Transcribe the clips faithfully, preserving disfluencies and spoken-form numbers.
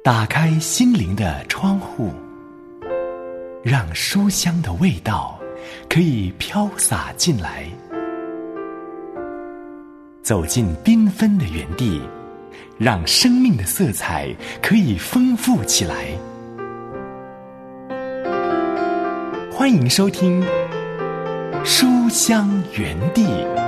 打开心灵的窗户，让书香的味道可以飘洒进来。走进缤纷的园地，让生命的色彩可以丰富起来。欢迎收听书香园地。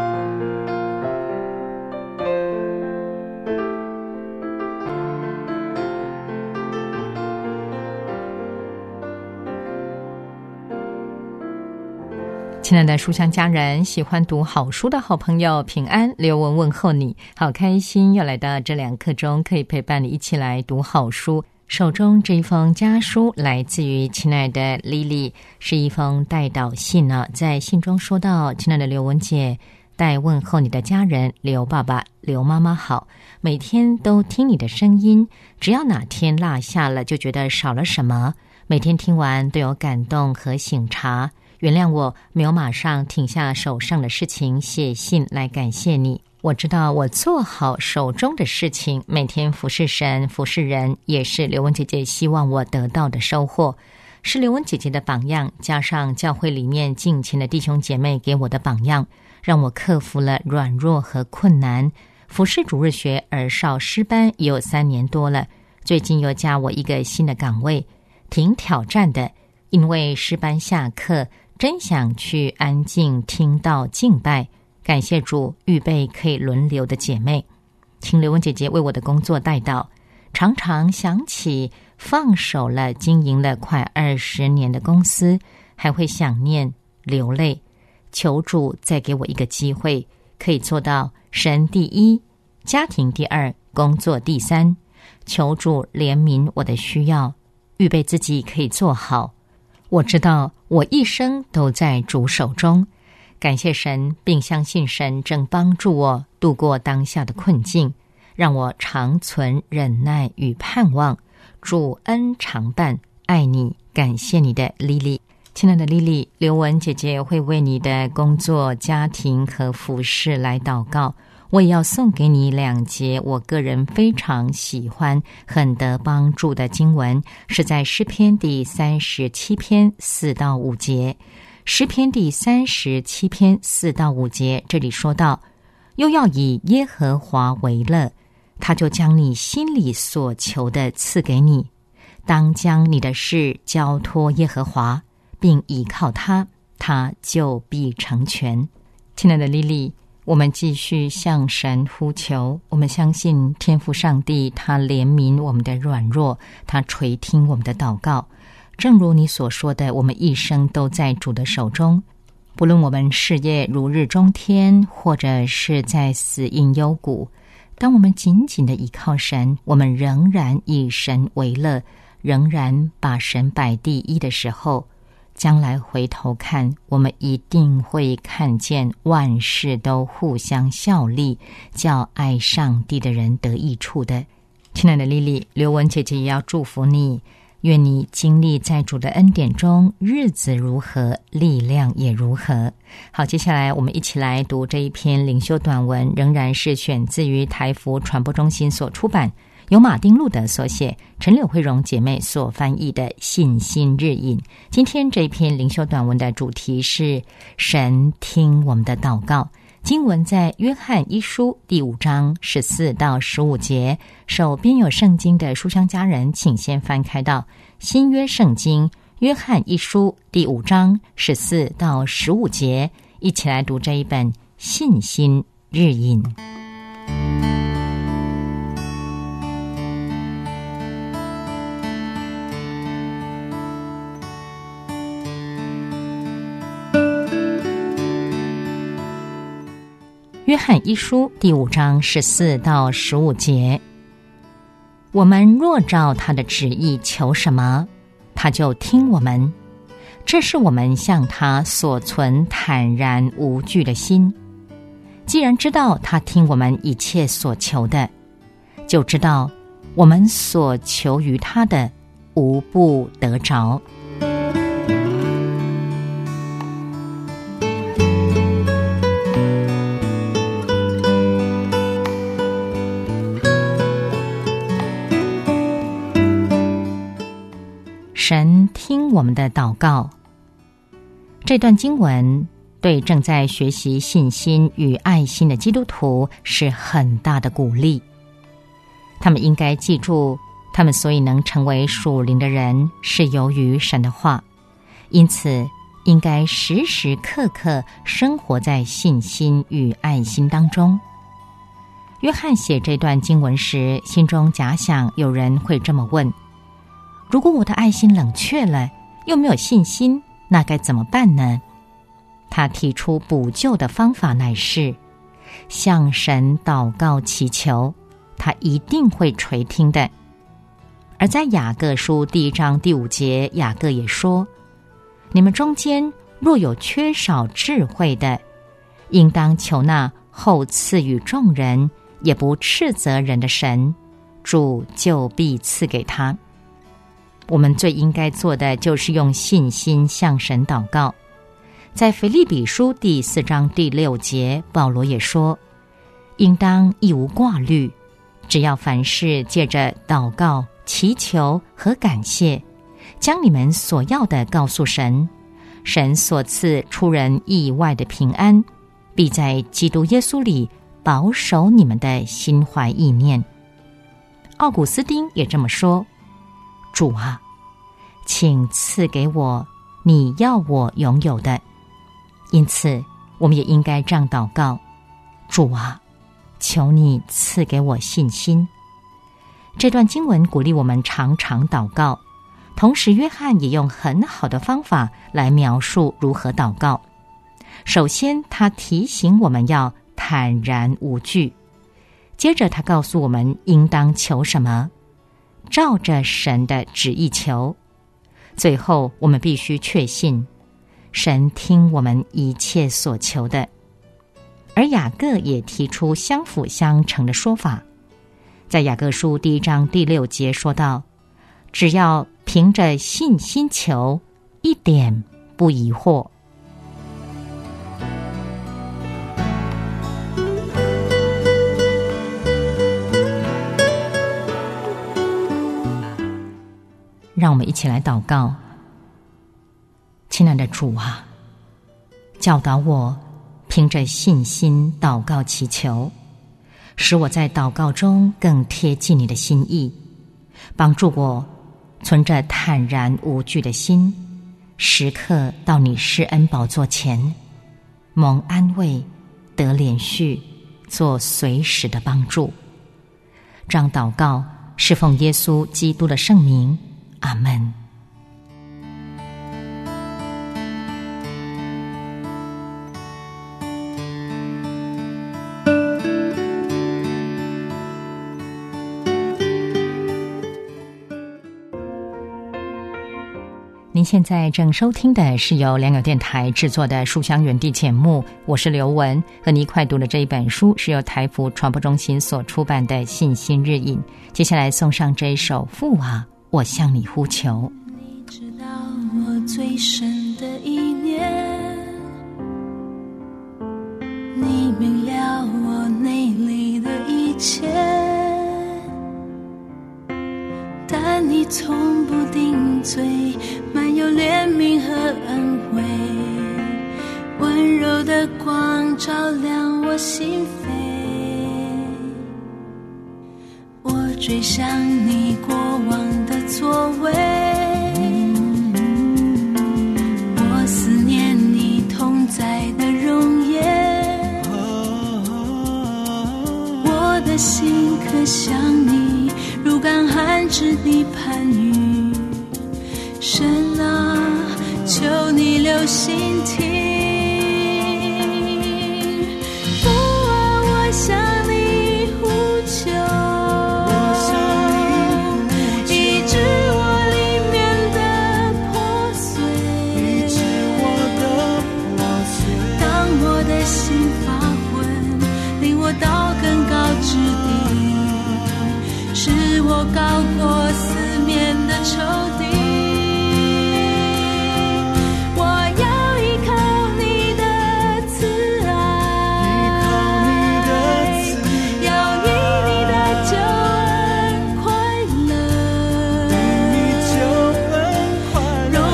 亲爱的书香家人，喜欢读好书的好朋友，平安，刘文问候你，好开心又来到这两刻钟，可以陪伴你一起来读好书。手中这一封家书来自于亲爱的 Lily， 是一封代祷信呢。在信中说到，亲爱的刘文姐，代问候你的家人刘爸爸、刘妈妈好，每天都听你的声音，只要哪天落下了，就觉得少了什么，每天听完都有感动和省察。原谅我没有马上停下手上的事情写信来感谢你，我知道我做好手中的事情，每天服侍神服侍人，也是刘文姐姐希望我得到的收获，是刘文姐姐的榜样，加上教会里面敬虔的弟兄姐妹给我的榜样，让我克服了软弱和困难。服侍主日学儿少诗班也有三年多了，最近又加我一个新的岗位，挺挑战的，因为诗班下课真想去安静听到敬拜，感谢主预备可以轮流的姐妹，请刘文姐姐为我的工作代祷。常常想起放手了经营了快二十年的公司，还会想念流泪，求主再给我一个机会，可以做到神第一，家庭第二，工作第三，求主怜悯我的需要，预备自己可以做好。我知道我一生都在主手中，感谢神，并相信神正帮助我度过当下的困境，让我长存忍耐与盼望。主恩常伴，爱你，感谢你的 Lily。 亲爱的 Lily， 刘文姐姐会为你的工作、家庭和服事来祷告。我也要送给你两节我个人非常喜欢很得帮助的经文，是在诗篇第三十七篇四到五节。诗篇第三十七篇四到五节，这里说到，又要以耶和华为乐，他就将你心里所求的赐给你，当将你的事交托耶和华，并倚靠他，他就必成全。亲爱的莉莉，我们继续向神呼求，我们相信天父上帝他怜悯我们的软弱，他垂听我们的祷告。正如你所说的，我们一生都在主的手中，不论我们事业如日中天，或者是在死荫幽谷，当我们紧紧的依靠神，我们仍然以神为乐，仍然把神摆第一的时候，将来回头看，我们一定会看见万事都互相效力，叫爱上帝的人得益处的。亲爱的莉莉，刘文姐姐也要祝福你，愿你经历在主的恩典中，日子如何，力量也如何。好，接下来我们一起来读这一篇灵修短文，仍然是选自于台福传播中心所出版，由马丁路德所写，陈柳慧荣姐妹所翻译的信心日引。今天这篇灵修短文的主题是神听我们的祷告。经文在约翰一书第五章十四到十五节，手边有圣经的书香家人，请先翻开到新约圣经约翰一书第五章十四到十五节，一起来读这一本信心日引。约翰一书第五章十四到十五节，我们若照他的旨意求什么，他就听我们，这是我们向他所存坦然无惧的心。既然知道他听我们一切所求的，就知道我们所求于他的无不得着。 听我们的祷告。这段经文对正在学习信心与爱心的基督徒是很大的鼓励。他们应该记住，他们所以能成为属灵的人，是由于神的话，因此应该时时刻刻生活在信心与爱心当中。约翰写这段经文时，心中假想有人会这么问：如果我的爱心冷却了，又没有信心，那该怎么办呢？他提出补救的方法乃是向神祷告祈求，他一定会垂听的。而在雅各书第一章第五节，雅各也说：你们中间若有缺少智慧的，应当求那后赐予众人，也不斥责人的神，主就必赐给他。我们最应该做的就是用信心向神祷告。在腓立比书第四章第六节，保罗也说：应当一无挂虑，只要凡事借着祷告、祈求和感谢，将你们所要的告诉神，神所赐出人意外的平安，必在基督耶稣里保守你们的心怀意念。奥古斯丁也这么说：主啊，请赐给我你要我拥有的。因此我们也应该这样祷告：主啊，求你赐给我信心。这段经文鼓励我们常常祷告，同时约翰也用很好的方法来描述如何祷告。首先他提醒我们要坦然无惧，接着他告诉我们应当求什么，照着神的旨意求。最后我们必须确信神听我们一切所求的。而雅各也提出相辅相成的说法，在雅各书第一章第六节说道：只要凭着信心求，一点不疑惑。让我们一起来祷告。亲爱的主啊，教导我凭着信心祷告祈求，使我在祷告中更贴近你的心意，帮助我存着坦然无惧的心，时刻到你施恩宝座前，蒙安慰，得连续，做随时的帮助。这样祷告是奉耶稣基督的圣名，阿们。您现在正收听的是由良友电台制作的书香园地节目，我是刘雯，和你一块读的这一本书是由台福传播中心所出版的《信心日引》。接下来送上这一首《父啊，我向你呼求》。 你知道我最深的意念，你明了我内里的一切，但你从不定罪，满有怜悯和恩惠，温柔的光照亮我心扉。我追想你过往的作为，我思念你同在的容颜，我的心可想你如干旱之地盼雨。神啊，求你留心听，父啊，我向你呼求，医治我里面的破碎，当我的心发昏，领我到更高之地，使我高过四面的仇敌。荣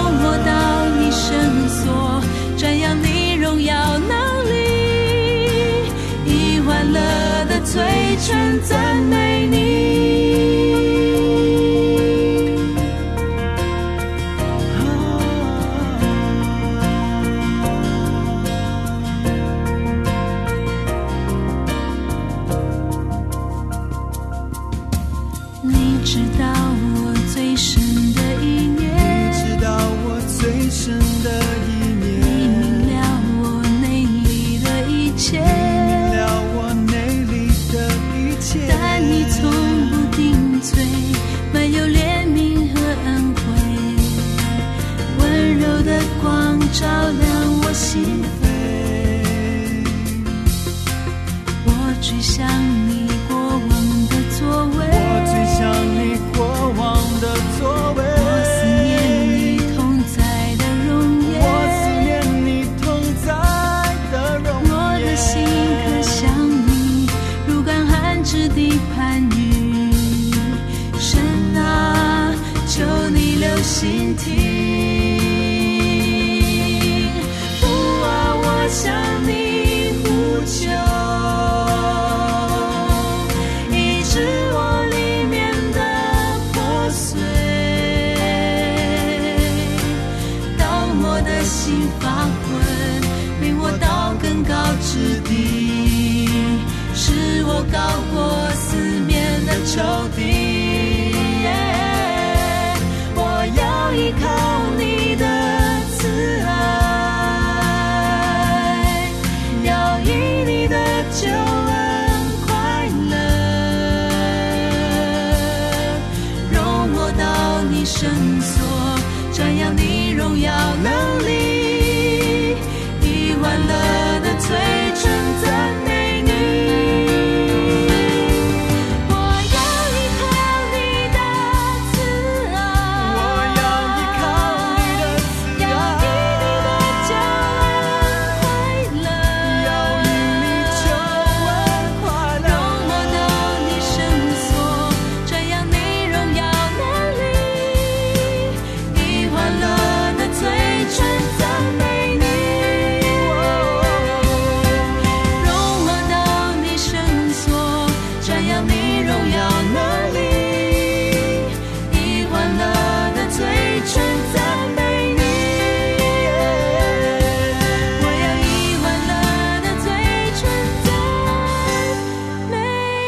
知道我最深的意念， 你知道我最深的意念， 你明了我内里的一切， 你明了我内里的一切， 但你从不定罪，满有怜悯和恩惠，温柔的光照亮我心扉。我追想你过往的作为， 我追想你过往的作为， 我思念你同在的容颜， 我思念你同在的容颜， 我的心可向你如干旱之地攀遇。神啊，求你留心听，父啊，我向你呼求，医治我里面的破碎，到我的心发昏，领我到更高之地，使我高过四面的仇敌。我要依靠你的慈爱，要以你的救恩快乐，容我到你圣所，瞻仰你荣耀能力，以欢乐的嘴唇赞美你。我要依靠你的慈爱， 我要依靠你的慈要以爱， 你的救恩快乐， 要以你救恩快乐， 容我到你圣所，瞻仰你荣耀能力，以欢乐的嘴唇赞美你。容我到你圣所，瞻仰你荣耀能力，以欢乐的嘴唇赞美你。我要以欢乐的嘴唇赞美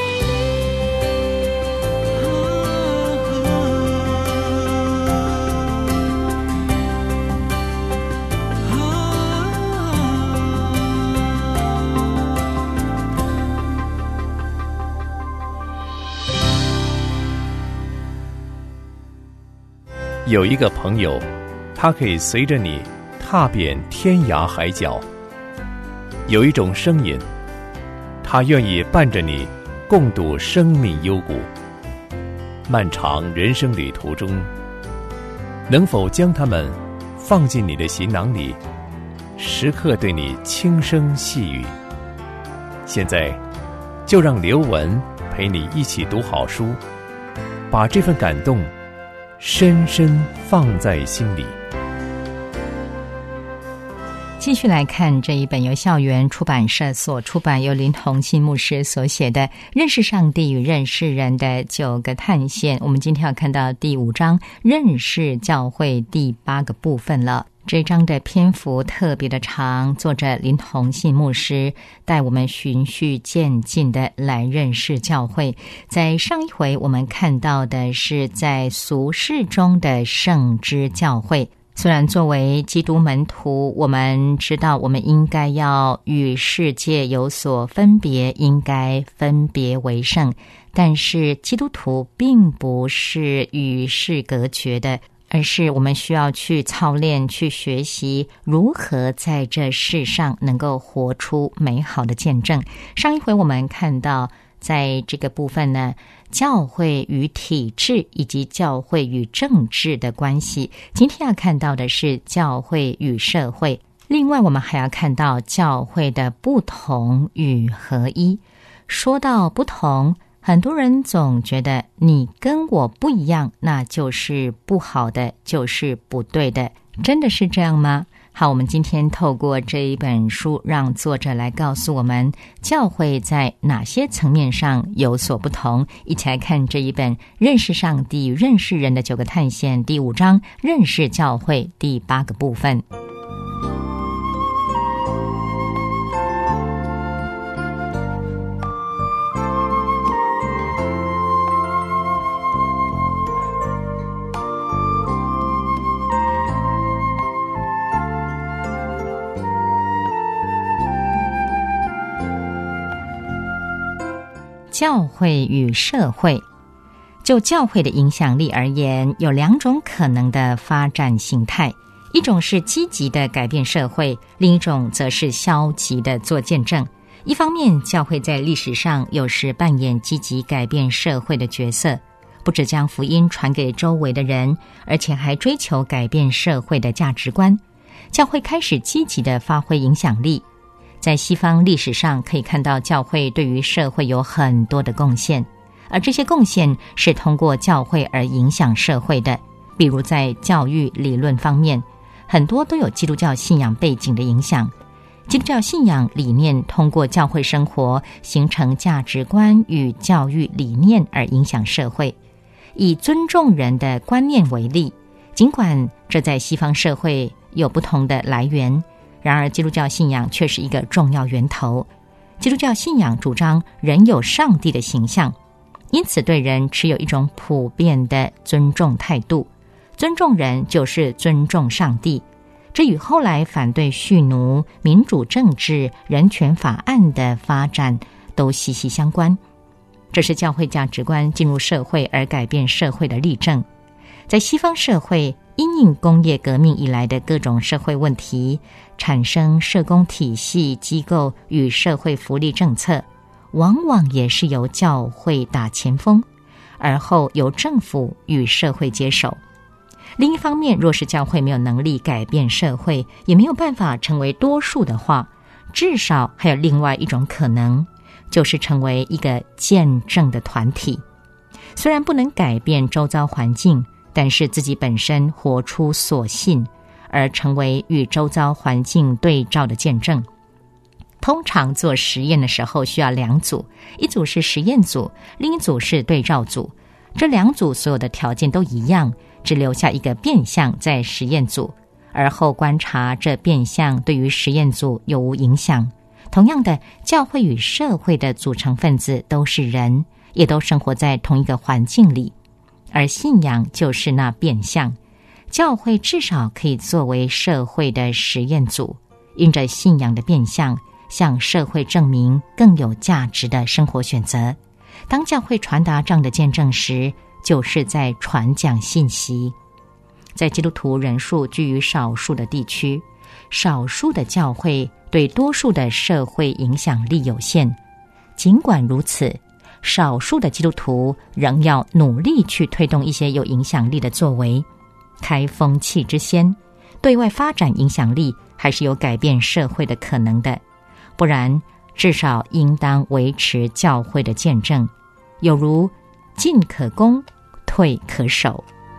有一个朋友，他可以随着你踏遍天涯海角；有一种声音，他愿意伴着你共度生命幽谷。漫长人生旅途中，能否将他们放进你的行囊里，时刻对你轻声细语？现在，就让刘文陪你一起读好书，把这份感动深深放在心里。 继续来看这一本由校园出版社所出版，由林宏信牧师所写的《认识上帝与认识人的九个探险》。我们今天要看到第五章认识教会第八个部分了。这一章的篇幅特别的长，作者林宏信牧师带我们循序渐进的来认识教会。在上一回我们看到的是在俗世中的圣之教会。虽然作为基督门徒，我们知道我们应该要与世界有所分别，应该分别为圣，但是基督徒并不是与世隔绝的，而是我们需要去操练，去学习如何在这世上能够活出美好的见证。上一回我们看到在这个部分呢，教会与体制以及教会与政治的关系。今天要看到的是教会与社会，另外我们还要看到教会的不同与合一。说到不同，很多人总觉得你跟我不一样，那就是不好的，就是不对的。真的是这样吗？好，我们今天透过这一本书，让作者来告诉我们教会在哪些层面上有所不同。一起来看这一本《认识上帝、认识人的九个探险》第五章认识教会第八个部分。 教会与社会。就教会的影响力而言，有两种可能的发展形态，一种是积极的改变社会，另一种则是消极的做见证。一方面，教会在历史上有时扮演积极改变社会的角色，不只将福音传给周围的人，而且还追求改变社会的价值观。教会开始积极地发挥影响力。在西方历史上可以看到，教会对于社会有很多的贡献，而这些贡献是通过教会而影响社会的。比如在教育理论方面，很多都有基督教信仰背景的影响。基督教信仰理念通过教会生活形成价值观与教育理念而影响社会。以尊重人的观念为例，尽管这在西方社会有不同的来源，然而基督教信仰却是一个重要源头。基督教信仰主张人有上帝的形象，因此对人持有一种普遍的尊重态度。尊重人就是尊重上帝，这与后来反对蓄奴、民主政治、人权法案的发展都息息相关。这是教会价值观进入社会而改变社会的例证。在西方社会，因应工业革命以来的各种社会问题，产生社工体系、机构与社会福利政策，往往也是由教会打前锋，而后由政府与社会接手。另一方面，若是教会没有能力改变社会，也没有办法成为多数的话，至少还有另外一种可能，就是成为一个见证的团体。虽然不能改变周遭环境，但是自己本身活出所信，而成为与周遭环境对照的见证。通常做实验的时候需要两组，一组是实验组，另一组是对照组。这两组所有的条件都一样，只留下一个变项在实验组，而后观察这变项对于实验组有无影响。同样的，教会与社会的组成分子都是人，也都生活在同一个环境里，而信仰就是那变项。教会至少可以作为社会的实验组，因着信仰的变项，向社会证明更有价值的生活选择。当教会传达这样的见证时，就是在传讲信息。在基督徒人数居于少数的地区，少数的教会对多数的社会影响力有限。尽管如此，少数的基督徒仍要努力去推动一些有影响力的作为。开风气之先，对外发展影响力还是有改变社会的可能的，不然至少应当维持教会的见证，有如进可攻，退可守。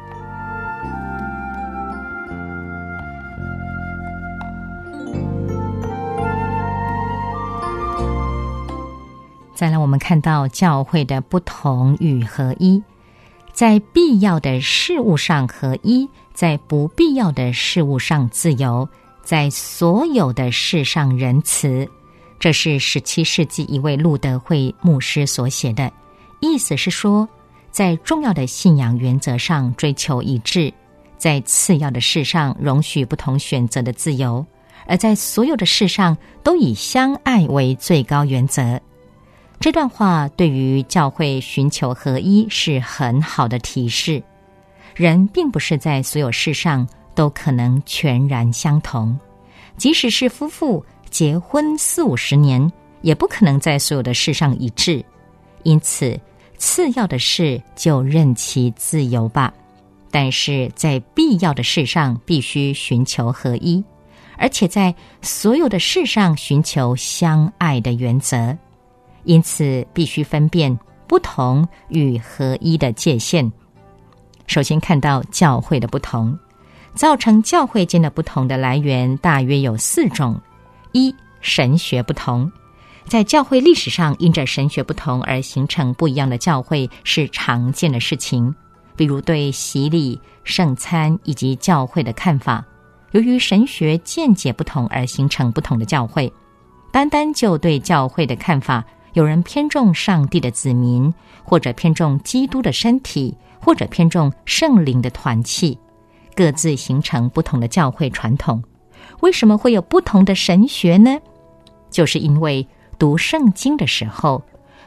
再来，我们看到教会的不同与合一，在必要的事物上合一，在不必要的事物上自由，在所有的事上仁慈。这是十七世纪一位路德会牧师所写的，意思是说，在重要的信仰原则上追求一致，在次要的事上容许不同选择的自由，而在所有的事上都以相爱为最高原则。这段话对于教会寻求合一是很好的提示。人并不是在所有事上都可能全然相同，即使是夫妇结婚四五十年，也不可能在所有的事上一致。因此，次要的事就任其自由吧，但是在必要的事上必须寻求合一，而且在所有的事上寻求相爱的原则。因此，必须分辨不同与合一的界限。首先看到教会的不同，造成教会间的不同的来源大约有四种。一、神学不同。在教会历史上，因着神学不同而形成不一样的教会是常见的事情，比如对洗礼、圣餐以及教会的看法，由于神学见解不同而形成不同的教会。单单就对教会的看法，有人偏重上帝的子民，或者偏重基督的身体，或者偏重圣灵的团契，各自形成不同的教会传统。为什么会有不同的神学呢？就是因为读圣经的时候，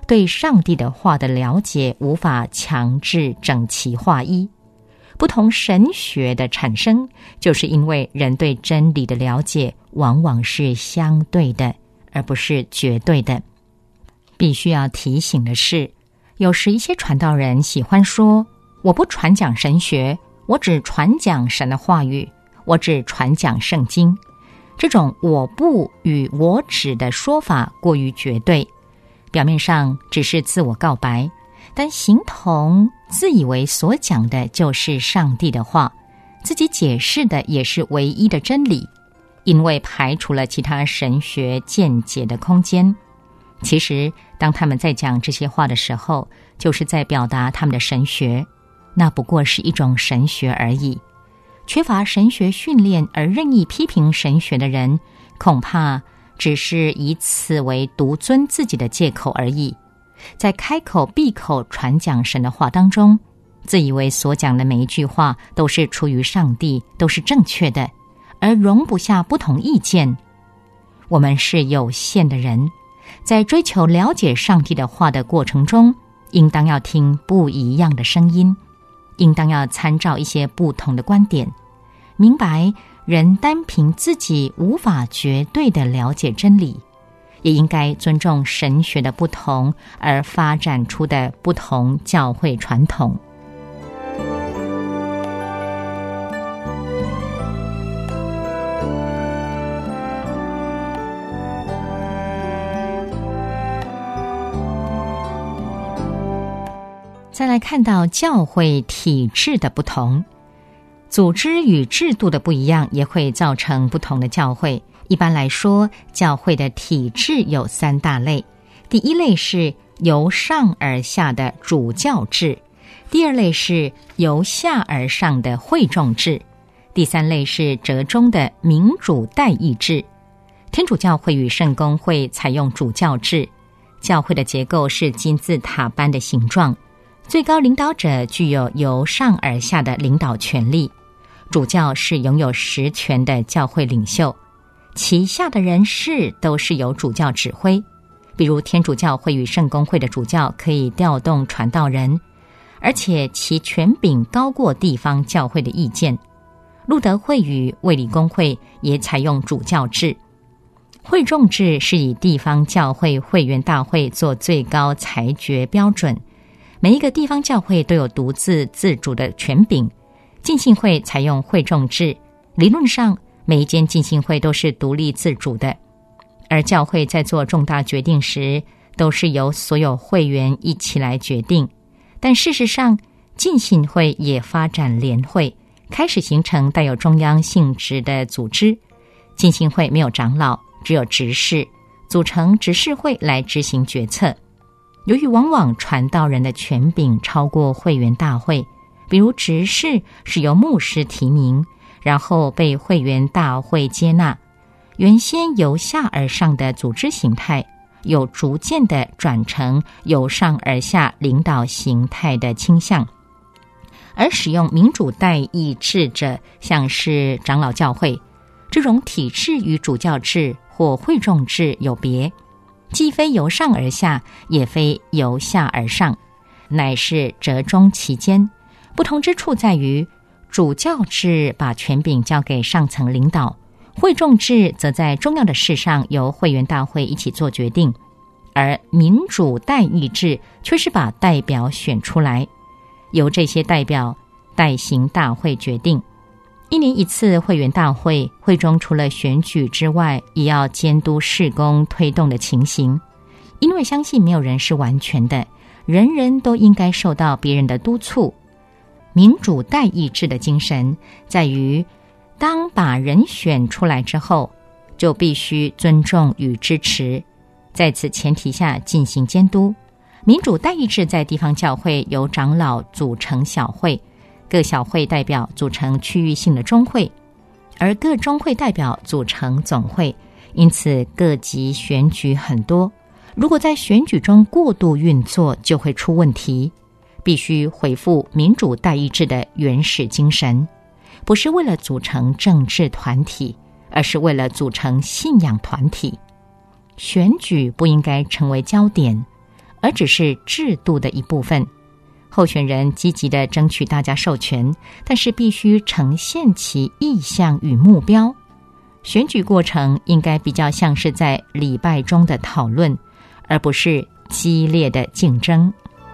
对上帝的话的了解无法强制整齐划一。不同神学的产生，就是因为人对真理的了解往往是相对的，而不是绝对的。必须要提醒的是，有时一些传道人喜欢说，我不传讲神学，我只传讲神的话语，我只传讲圣经。这种我不与我只的说法过于绝对，表面上只是自我告白，但形同自以为所讲的就是上帝的话，自己解释的也是唯一的真理，因为排除了其他神学见解的空间。其实当他们在讲这些话的时候，就是在表达他们的神学，那不过是一种神学而已。缺乏神学训练而任意批评神学的人，恐怕只是以此为独尊自己的借口而已。在开口闭口传讲神的话当中，自以为所讲的每一句话都是出于上帝，都是正确的，而容不下不同意见。我们是有限的人，在追求了解上帝的话的过程中，应当要听不一样的声音，应当要参照一些不同的观点，明白人单凭自己无法绝对的了解真理，也应该尊重神学的不同而发展出的不同教会传统。再来看到教会体制的不同，组织与制度的不一样也会造成不同的教会。一般来说，教会的体制有三大类。第一类是由上而下的主教制，第二类是由下而上的会众制，第三类是折中的民主代议制。天主教会与圣公会采用主教制，教会的结构是金字塔般的形状，最高领导者具有由上而下的领导权力，主教是拥有实权的教会领袖，旗下的人士都是由主教指挥。比如天主教会与圣公会的主教可以调动传道人，而且其权柄高过地方教会的意见。路德会与卫理公会也采用主教制。会众制是以地方教会会员大会做最高裁决标准，每一个地方教会都有独自自主的权柄。浸信会采用会众制，理论上每一间浸信会都是独立自主的，而教会在做重大决定时都是由所有会员一起来决定。但事实上，浸信会也发展联会，开始形成带有中央性质的组织。浸信会没有长老，只有执事，组成执事会来执行决策。由于往往传道人的权柄超过会员大会，比如执事是由牧师提名，然后被会员大会接纳，原先由下而上的组织形态有逐渐的转成由上而下领导形态的倾向。而使用民主代议制者，像是长老教会，这种体制与主教制或会众制有别，既非由上而下，也非由下而上，乃是折中其间。不同之处在于，主教制把权柄交给上层领导，会众制则在重要的事上由会员大会一起做决定，而民主代议制却是把代表选出来，由这些代表代行大会决定。一年一次会员大会，会中除了选举之外，也要监督事工推动的情形，因为相信没有人是完全的，人人都应该受到别人的督促。民主代议制的精神在于，当把人选出来之后，就必须尊重与支持，在此前提下进行监督。民主代议制在地方教会由长老组成小会，各小会代表组成区域性的中会，而各中会代表组成总会，因此各级选举很多。如果在选举中过度运作，就会出问题。必须恢复民主代议制的原始精神，不是为了组成政治团体，而是为了组成信仰团体。选举不应该成为焦点， 而只是制度的一部分。候选人积极地争取大家授权，但是必须呈现其意向与目标。选举过程应该比较像是在礼拜中的讨论，而不是激烈的竞争。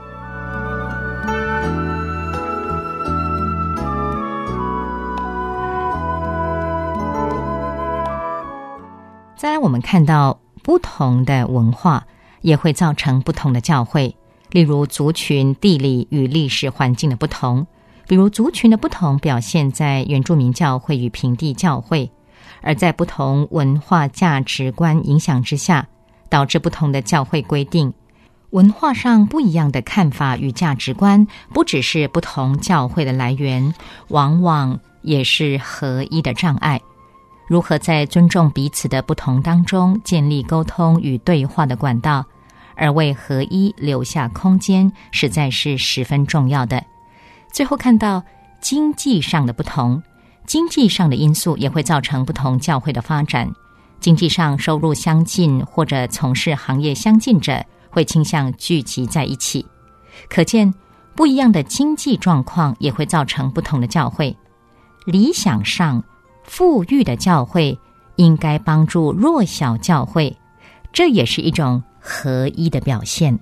再来，我们看到不同的文化也会造成不同的教会，例如族群、地理与历史环境的不同，比如族群的不同表现在原住民教会与平地教会，而在不同文化价值观影响之下，导致不同的教会规定。文化上不一样的看法与价值观，不只是不同教会的来源，往往也是合一的障碍。如何在尊重彼此的不同当中建立沟通与对话的管道，而为合一留下空间，实在是十分重要的。最后看到经济上的不同，经济上的因素也会造成不同教会的发展。经济上收入相近或者从事行业相近者，会倾向聚集在一起。可见不一样的经济状况也会造成不同的教会。理想上，富裕的教会应该帮助弱小教会，这也是一种合一的表现。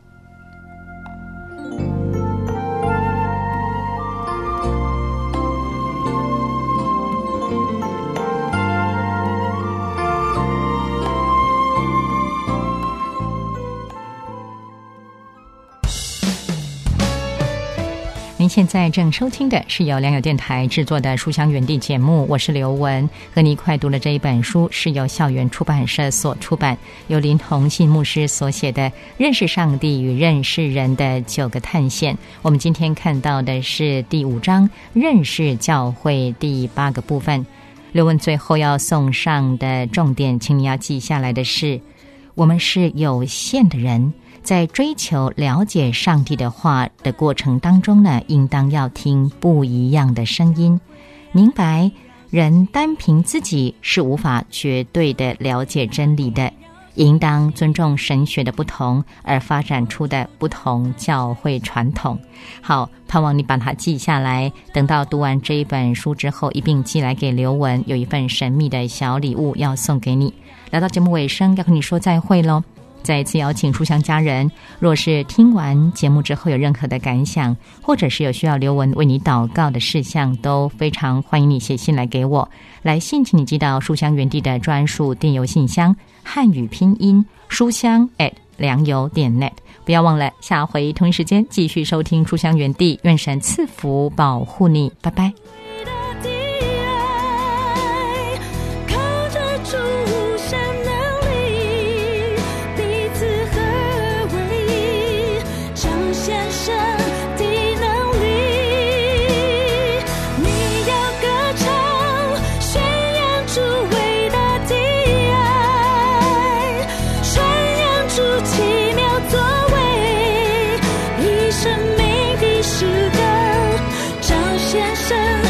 您现在正收听的是由良友电台制作的书香园地节目，我是刘文，和你一块读的这一本书是由校园出版社所出版，由林宏信牧师所写的《认识上帝与认识人的九个探险》。我们今天看到的是第五章认识教会第八个部分。刘文最后要送上的重点，请你要记下来的是，我们是有限的人，在追求了解上帝的话的过程当中呢，应当要听不一样的声音，明白人单凭自己是无法绝对的了解真理的，应当尊重神学的不同而发展出的不同教会传统。好，盼望你把它记下来，等到读完这一本书之后，一并寄来给刘文，有一份神秘的小礼物要送给你。来到节目尾声，要和你说再会咯。再一次邀请书香家人，若是听完节目之后有任何的感想，或者是有需要刘文为你祷告的事项，都非常欢迎你写信来给我。来信请你寄到书香园地的专属电邮信箱，汉语拼音书香 at 良友点 net。 不要忘了下回同一时间继续收听书香园地，愿神赐福保护你，拜拜。 生命的诗歌，彰显神